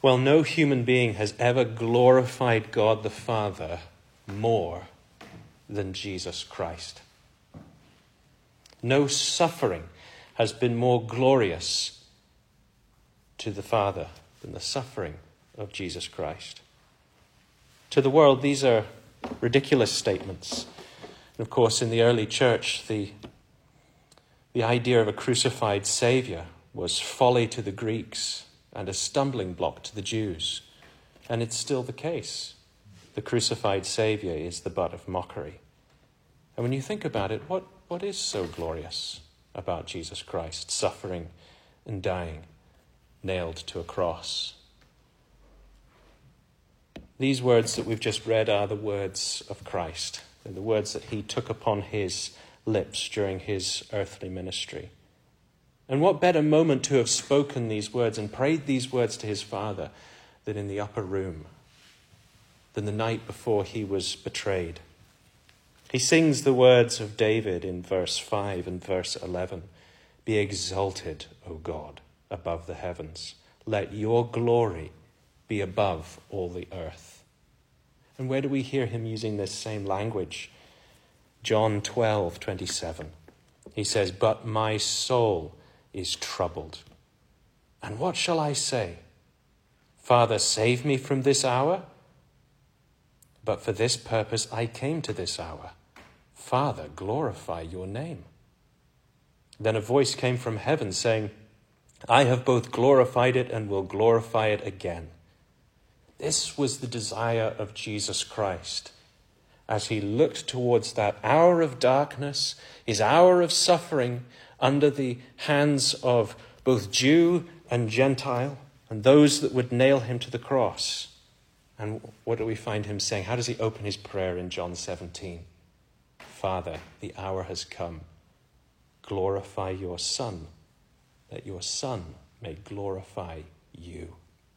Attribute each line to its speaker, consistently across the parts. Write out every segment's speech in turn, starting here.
Speaker 1: Well, no human being has ever glorified God the Father more than Jesus Christ. No suffering has been more glorious to the Father than the suffering of Jesus Christ. To the world, these are ridiculous statements. And of course, in the early church, the idea of a crucified Savior was folly to the Greeks and a stumbling block to the Jews. And it's still the case. The crucified Savior is the butt of mockery. And when you think about it, what is so glorious about Jesus Christ suffering and dying, nailed to a cross? These words that we've just read are the words of Christ. They're the words that he took upon his lips during his earthly ministry. And what better moment to have spoken these words and prayed these words to his Father than in the upper room, than the night before he was betrayed. He sings the words of David in verse 5 and verse 11. Be exalted, O God, above the heavens. Let your glory be above all the earth. And where do we hear him using this same language? John 12:27. He says, but my soul is troubled. And what shall I say? Father, save me from this hour? But for this purpose I came to this hour. Father, glorify your name. Then a voice came from heaven saying, I have both glorified it and will glorify it again. This was the desire of Jesus Christ as he looked towards that hour of darkness, his hour of suffering under the hands of both Jew and Gentile and those that would nail him to the cross. And what do we find him saying? How does he open his prayer in John 17? Father, the hour has come. Glorify your Son, that your Son may glorify you.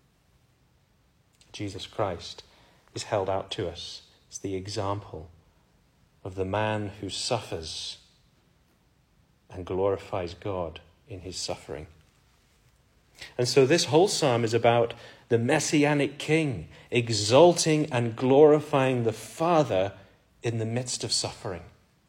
Speaker 1: Jesus Christ is held out to us as the example of the man who suffers and glorifies God in his suffering. And so this whole psalm is about the Messianic King exalting and glorifying the Father in the midst of suffering.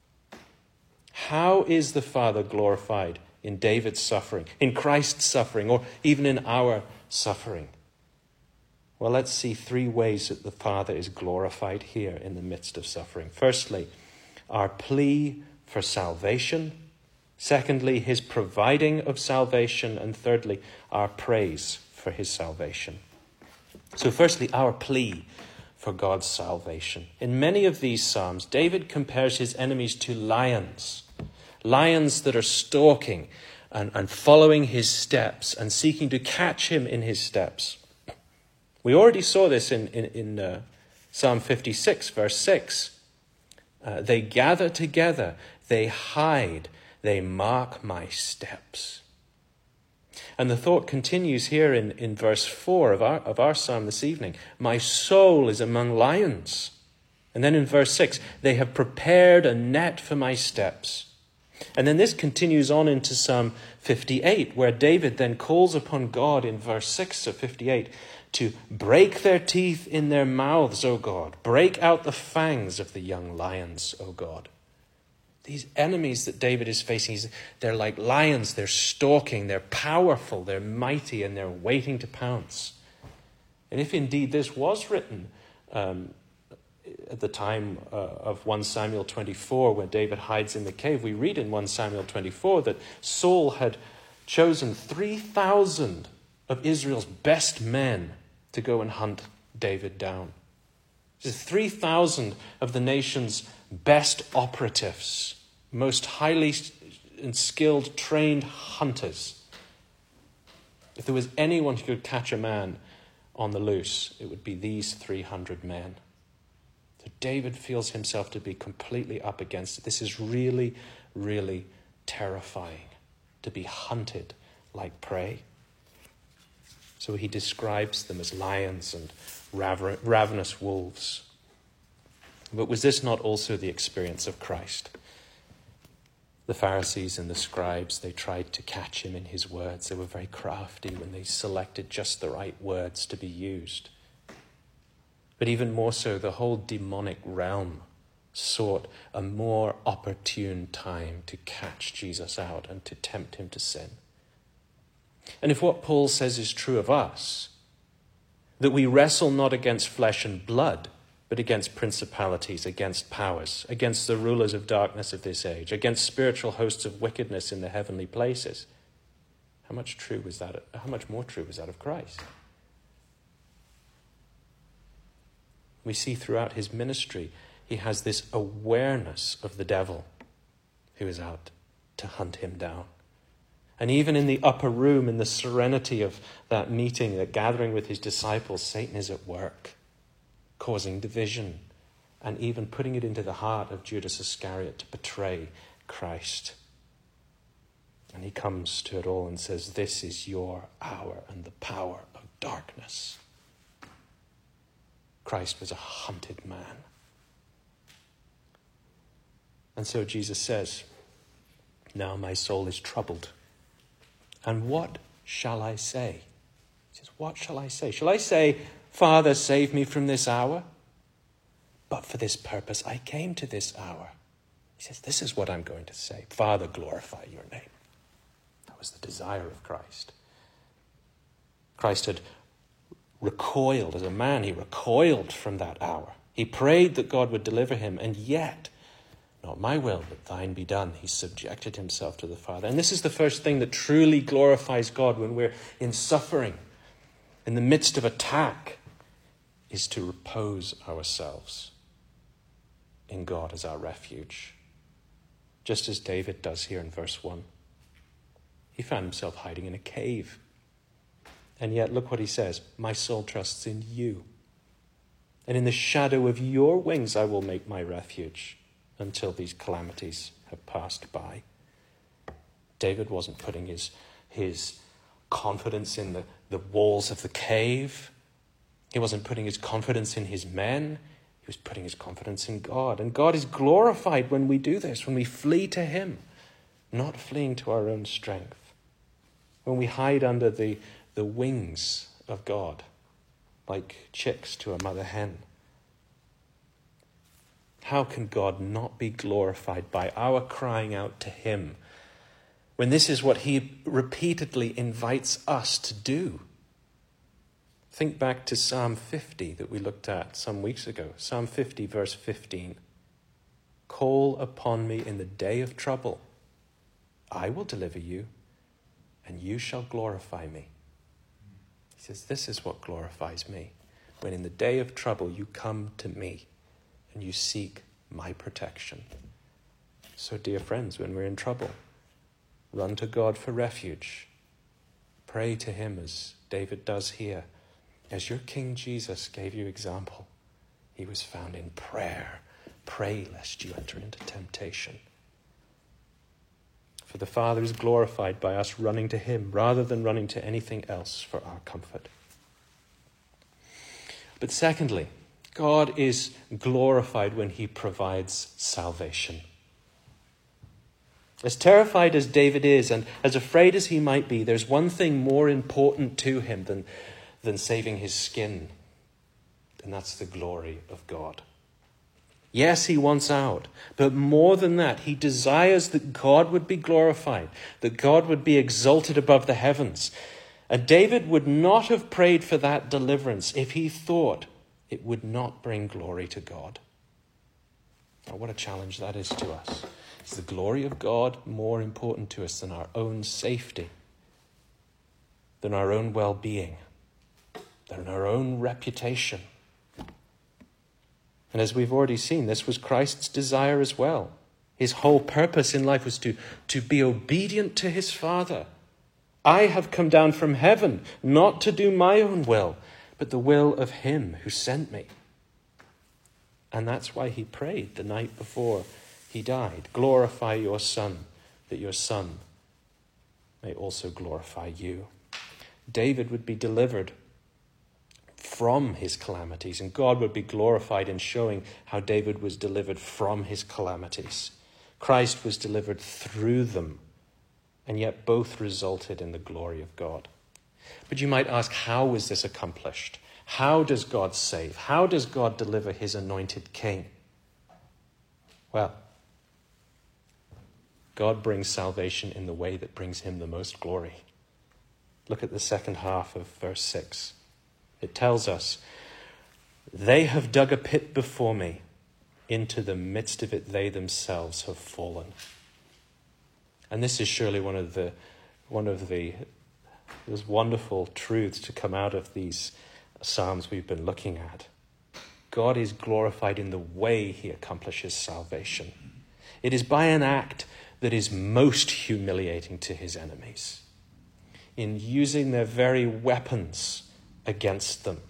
Speaker 1: How is the Father glorified in David's suffering, in Christ's suffering, or even in our suffering? Well, let's see three ways that the Father is glorified here in the midst of suffering. Firstly, our plea for salvation. Secondly, his providing of salvation. And thirdly, our praise for his salvation. So firstly, our plea for God's salvation. In many of these psalms, David compares his enemies to lions. Lions that are stalking and following his steps and seeking to catch him in his steps. We already saw this in Psalm 56, verse 6. They gather together, they hide, they mark my steps. And the thought continues here in verse 4 of our psalm this evening. My soul is among lions. And then in verse 6, they have prepared a net for my steps. And then this continues on into Psalm 58, where David then calls upon God in verse 6 of 58 to break their teeth in their mouths, O God. Break out the fangs of the young lions, O God. These enemies that David is facing, they're like lions. They're stalking, they're powerful, they're mighty, and they're waiting to pounce. And if indeed this was written at the time of 1 Samuel 24, where David hides in the cave, we read in 1 Samuel 24 that Saul had chosen 3,000 of Israel's best men to go and hunt David down. This is 3,000 of the nation's best operatives, most highly and skilled, trained hunters. If there was anyone who could catch a man on the loose, it would be these 300 men. So David feels himself to be completely up against it. This is really, really terrifying, to be hunted like prey. So he describes them as lions and ravenous wolves. But was this not also the experience of Christ? The Pharisees and the scribes, they tried to catch him in his words. They were very crafty when they selected just the right words to be used. But even more so, the whole demonic realm sought a more opportune time to catch Jesus out and to tempt him to sin. And if what Paul says is true of us, that we wrestle not against flesh and blood, but against principalities, against powers, against the rulers of darkness of this age, against spiritual hosts of wickedness in the heavenly places, how much more true was that of Christ? We see throughout his ministry, he has this awareness of the devil who is out to hunt him down. And even in the upper room, in the serenity of that meeting, that gathering with his disciples, Satan is at work, causing division and even putting it into the heart of Judas Iscariot to betray Christ. And he comes to it all and says, this is your hour and the power of darkness. Christ was a hunted man. And so Jesus says, now my soul is troubled. And what shall I say? He says, what shall I say? Shall I say, Father, save me from this hour? But for this purpose I came to this hour. He says, this is what I'm going to say. Father, glorify your name. That was the desire of Christ. Christ had recoiled as a man. He recoiled from that hour. He prayed that God would deliver him, and yet, not my will, but thine be done. He subjected himself to the Father. And this is the first thing that truly glorifies God when we're in suffering, in the midst of attack, is to repose ourselves in God as our refuge. Just as David does here in verse 1. He found himself hiding in a cave. And yet, look what he says. My soul trusts in you. And in the shadow of your wings I will make my refuge until these calamities have passed by. David wasn't putting his confidence in the walls of the cave. He wasn't putting his confidence in his men. He was putting his confidence in God. And God is glorified when we do this, when we flee to him, not fleeing to our own strength. When we hide under the wings of God, like chicks to a mother hen. How can God not be glorified by our crying out to him when this is what he repeatedly invites us to do? Think back to Psalm 50 that we looked at some weeks ago. Psalm 50, verse 15. Call upon me in the day of trouble. I will deliver you, and you shall glorify me. He says, this is what glorifies me. When in the day of trouble you come to me and you seek my protection. So, dear friends, when we're in trouble, run to God for refuge. Pray to him as David does here. As your King Jesus gave you example, he was found in prayer. Pray lest you enter into temptation. For the Father is glorified by us running to him rather than running to anything else for our comfort. But secondly, God is glorified when he provides salvation. As terrified as David is and as afraid as he might be, there's one thing more important to him than saving his skin, and that's the glory of God. Yes, he wants out, but more than that, he desires that God would be glorified, that God would be exalted above the heavens. And David would not have prayed for that deliverance if he thought it would not bring glory to God. Now, what a challenge that is to us. Is the glory of God more important to us than our own safety, than our own well-being, than our own reputation? And as we've already seen, this was Christ's desire as well. His whole purpose in life was to be obedient to his Father. I have come down from heaven, not to do my own will, but the will of him who sent me. And that's why he prayed the night before he died. Glorify your Son, that your Son may also glorify you. David would be delivered from his calamities, and God would be glorified in showing how David was delivered from his calamities. Christ was delivered through them, and yet both resulted in the glory of God. But you might ask, how was this accomplished? How does God save? How does God deliver his anointed king? Well, God brings salvation in the way that brings him the most glory. Look at the second half of verse 6. It tells us, "They have dug a pit before me. Into the midst of it they themselves have fallen." And this is surely one of those wonderful truths to come out of these Psalms we've been looking at. God is glorified in the way he accomplishes salvation. It is by an act that is most humiliating to his enemies, in using their very weapons against them.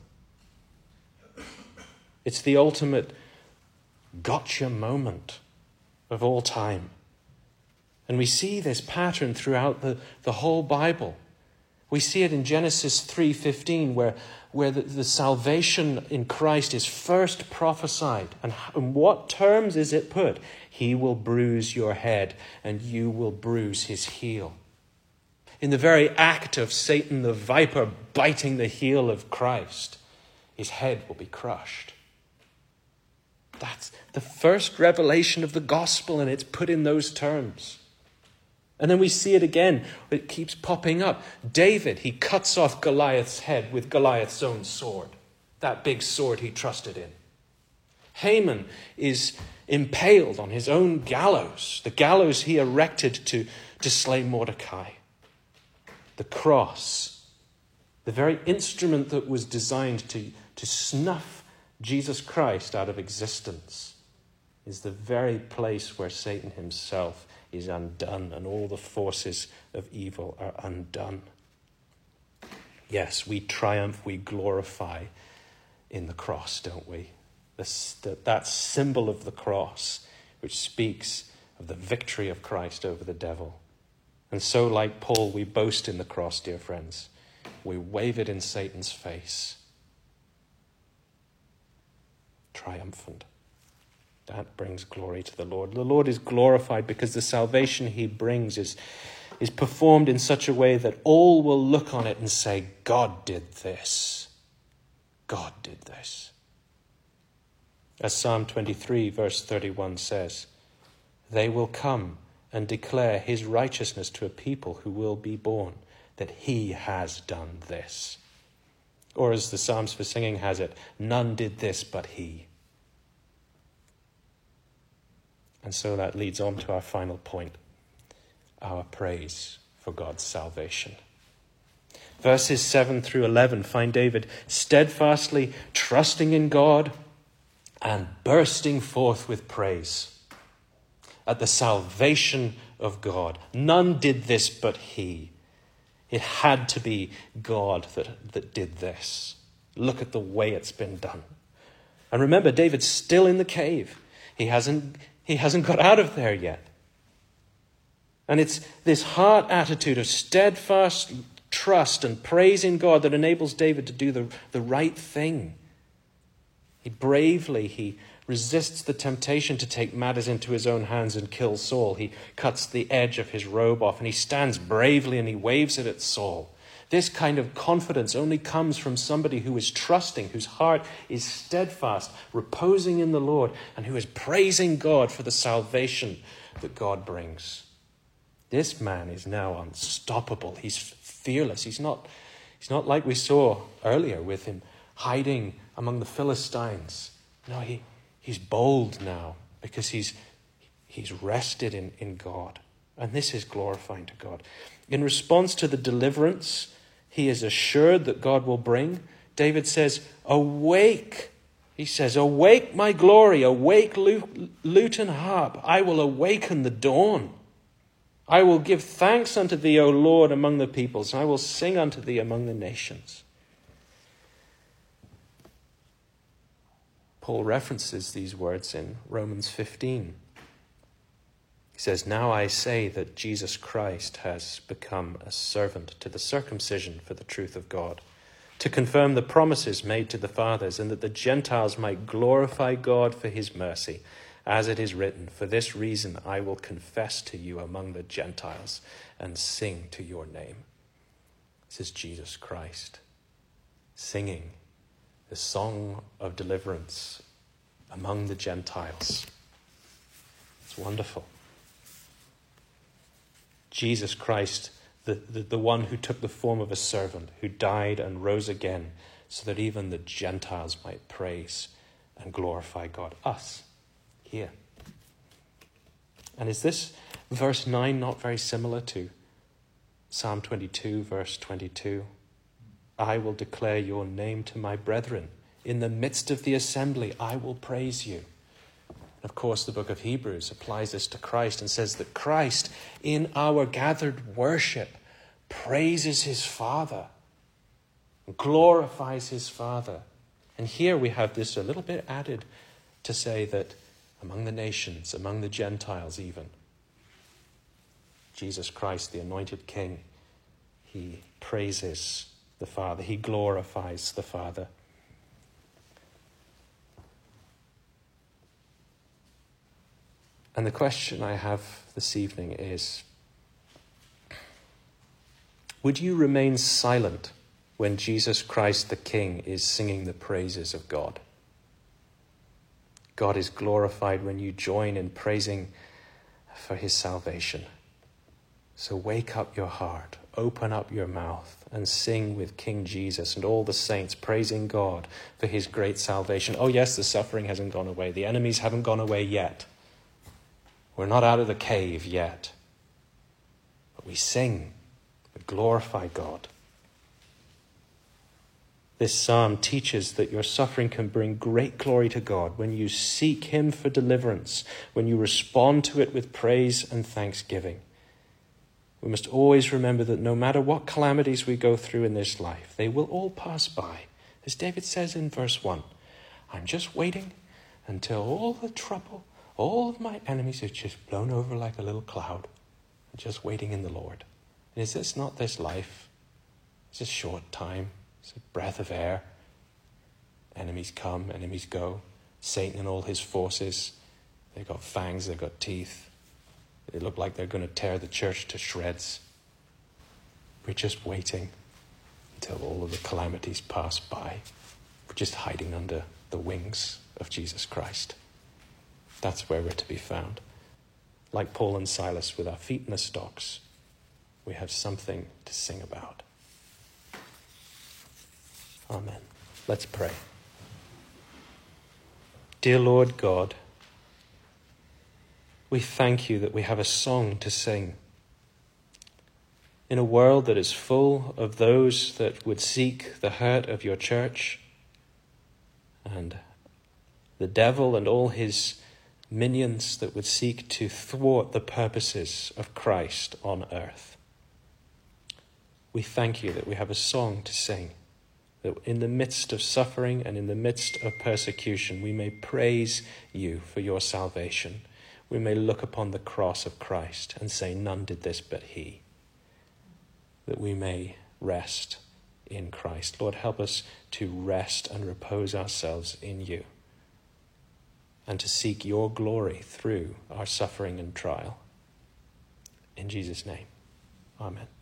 Speaker 1: It's the ultimate gotcha moment of all time. And we see this pattern throughout the whole Bible. We see it in Genesis 3:15, where the salvation in Christ is first prophesied. And in what terms is it put? He will bruise your head, and you will bruise his heel. In the very act of Satan the viper biting the heel of Christ, his head will be crushed. That's the first revelation of the gospel, and it's put in those terms. And then we see it again. It keeps popping up. David, he cuts off Goliath's head with Goliath's own sword. That big sword he trusted in. Haman is impaled on his own gallows. The gallows he erected to slay Mordecai. The cross, the very instrument that was designed to snuff Jesus Christ out of existence, is the very place where Satan himself is undone and all the forces of evil are undone. Yes, we triumph, we glorify in the cross, don't we? That symbol of the cross, which speaks of the victory of Christ over the devil. And so, like Paul, we boast in the cross, dear friends. We wave it in Satan's face. Triumphant. That brings glory to the Lord. The Lord is glorified because the salvation he brings is performed in such a way that all will look on it and say, God did this. God did this. As Psalm 23 verse 31 says, they will come and declare his righteousness to a people who will be born, that he has done this. Or as the Psalms for Singing has it, none did this but he. And so that leads on to our final point, our praise for God's salvation. Verses 7 through 11 find David steadfastly trusting in God and bursting forth with praise at the salvation of God. None did this but he. It had to be God that did this. Look at the way it's been done. And remember, David's still in the cave. He hasn't got out of there yet. And it's this heart attitude of steadfast trust and praise in God that enables David to do the right thing. He resists the temptation to take matters into his own hands and kill Saul. He cuts the edge of his robe off and he stands bravely and he waves it at Saul. This kind of confidence only comes from somebody who is trusting, whose heart is steadfast, reposing in the Lord, and who is praising God for the salvation that God brings. This man is now unstoppable. He's fearless. He's not like we saw earlier with him hiding among the Philistines. No, he's bold now because he's rested in God. And this is glorifying to God. In response to the deliverance he is assured that God will bring, David says, awake. He says, awake my glory, awake lute and harp. I will awaken the dawn. I will give thanks unto thee, O Lord, among the peoples. I will sing unto thee among the nations. Paul references these words in Romans 15. He says, now I say that Jesus Christ has become a servant to the circumcision for the truth of God, to confirm the promises made to the fathers, and that the Gentiles might glorify God for his mercy, as it is written, for this reason I will confess to you among the Gentiles and sing to your name. This is Jesus Christ singing the song of deliverance among the Gentiles. It's wonderful. Jesus Christ, the one who took the form of a servant, who died and rose again, so that even the Gentiles might praise and glorify God. Us, here. And is this verse 9 not very similar to Psalm 22, verse 22? I will declare your name to my brethren. In the midst of the assembly, I will praise you. Of course, the book of Hebrews applies this to Christ and says that Christ, in our gathered worship, praises his Father, glorifies his Father. And here we have this a little bit added to say that among the nations, among the Gentiles even, Jesus Christ, the anointed King, he praises the Father. He glorifies the Father. And the question I have this evening is, would you remain silent when Jesus Christ the King is singing the praises of God? God is glorified when you join in praising for his salvation. So wake up your heart, open up your mouth, and sing with King Jesus and all the saints, praising God for his great salvation. Oh yes, the suffering hasn't gone away. The enemies haven't gone away yet. We're not out of the cave yet. But we sing, we glorify God. This psalm teaches that your suffering can bring great glory to God when you seek him for deliverance, when you respond to it with praise and thanksgiving. We must always remember that no matter what calamities we go through in this life, they will all pass by. As David says in verse 1, I'm just waiting until all the trouble, all of my enemies are just blown over like a little cloud. I'm just waiting in the Lord. And is this not this life? It's a short time. It's a breath of air. Enemies come, enemies go. Satan and all his forces, they've got fangs, they've got teeth. They look like they're going to tear the church to shreds. We're just waiting until all of the calamities pass by. We're just hiding under the wings of Jesus Christ. That's where we're to be found. Like Paul and Silas with our feet in the stocks, we have something to sing about. Amen. Let's pray. Dear Lord God, we thank you that we have a song to sing. In a world that is full of those that would seek the hurt of your church, and the devil and all his minions that would seek to thwart the purposes of Christ on earth. We thank you that we have a song to sing, that in the midst of suffering and in the midst of persecution, we may praise you for your salvation. We may look upon the cross of Christ and say, none did this but he. That we may rest in Christ. Lord, help us to rest and repose ourselves in you, and to seek your glory through our suffering and trial. In Jesus' name, amen.